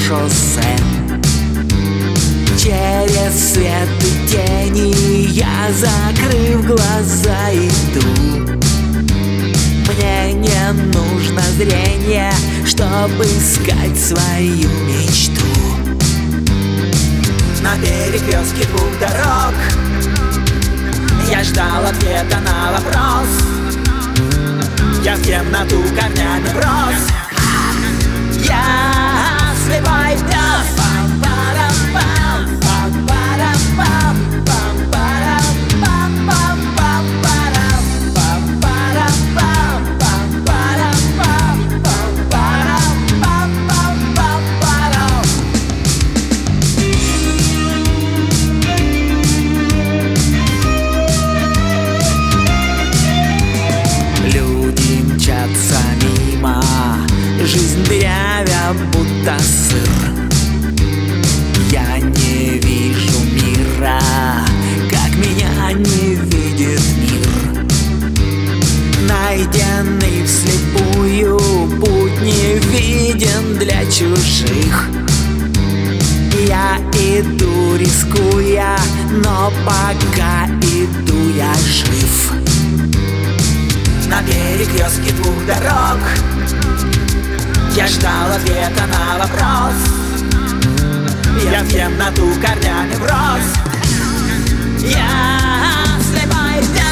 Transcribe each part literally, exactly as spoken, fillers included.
шоссе. Через свет и тени я, закрыв глаза, иду. Мне не нужно зрение, чтобы искать свою мечту. На перекрестке двух дорог я ждал ответа на вопрос. Я в темноту корнями врос. Я слепой пес. Мимо, жизнь дырявя, будто сыр. Я не вижу мира, как меня не видит мир. Найденный вслепую, путь не виден для чужих. Я иду, рискуя, но пока иду я жив. На перекрестке двух дорог я ждал ответа на вопрос. Я в темноту корнями врос. Я слепой пес.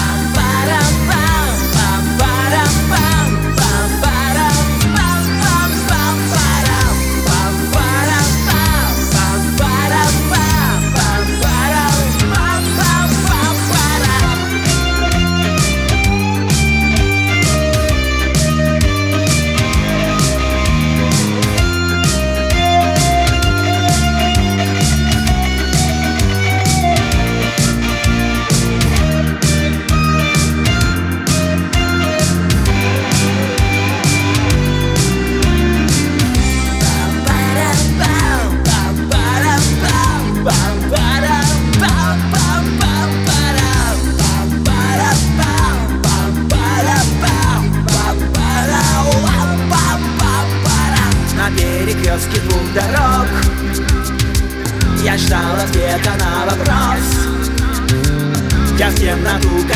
Двух дорог я ждал ответа на вопрос. Я в темноту